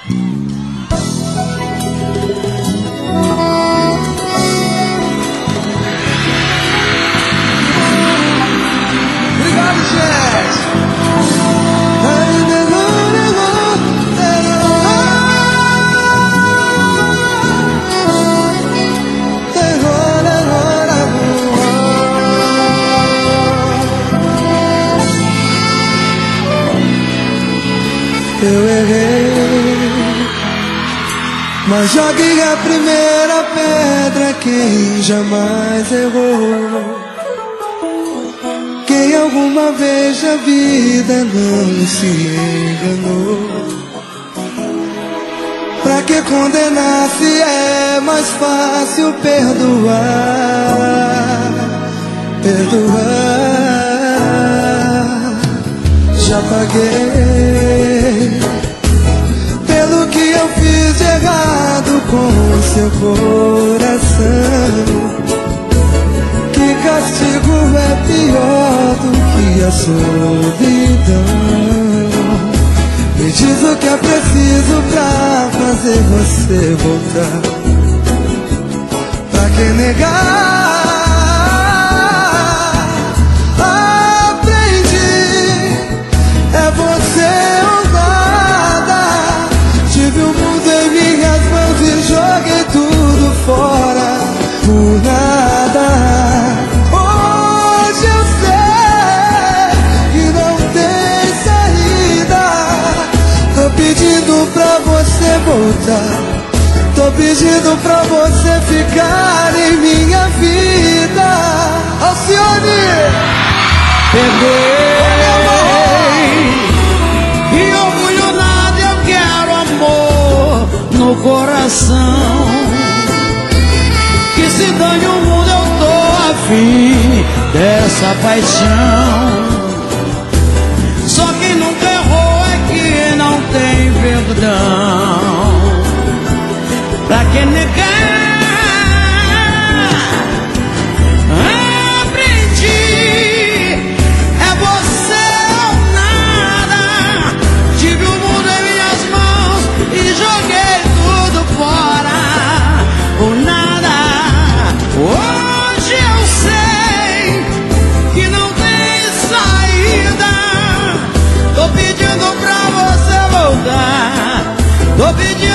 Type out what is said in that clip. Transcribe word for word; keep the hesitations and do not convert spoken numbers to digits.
Eu errei, mas jogue a primeira pedra quem jamais errou, quem alguma vez na vida não se enganou. Pra que condenar se é mais fácil perdoar, perdoar. Já paguei pelo que eu fiz de errado com seu coração. Que castigo é pior do que a solidão. Me diz o que é preciso pra fazer você voltar. Pra que negar? É você ou nada. Tive o mundo em minhas mãos e joguei tudo fora por nada. Hoje eu sei que não tem saída. Tô pedindo pra você voltar. Tô pedindo pra você ficar em minha vida. Alcione! Perdoei. E orgulho nada, eu quero amor no coração. Que se dane o mundo, eu tô afim dessa paixão. Só quem nunca errou é que não tem perdão. Pra que negar? Tô pedindo